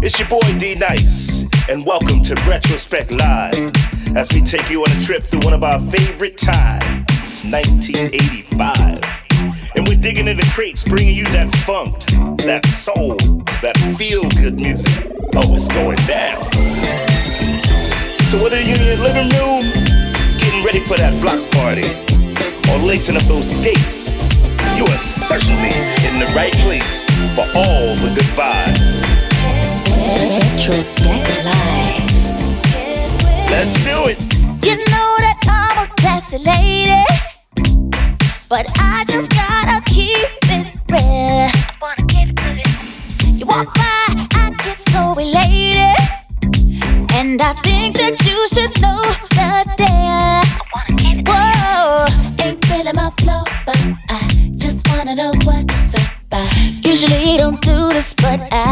It's your boy D Nice, and welcome to Retrospect Live as we take you on a trip through one of our favorite times, 1985. And we're digging into crates, bringing you that funk, that soul, that feel-good music. Oh, it's going down. So whether you're in your living room, getting ready for that block party, or lacing up those skates, you are certainly in the right place for all the good vibes. Retrospect Live. Let's do it. You know that I'm a classy lady, but I just gotta keep it real. I wanna give it to you. You walk by, I get so elated, and I think that you should know the deal. I wanna give it to you. Whoa, ain't feeling my flow, but I just wanna know what's up. I usually don't do this, but I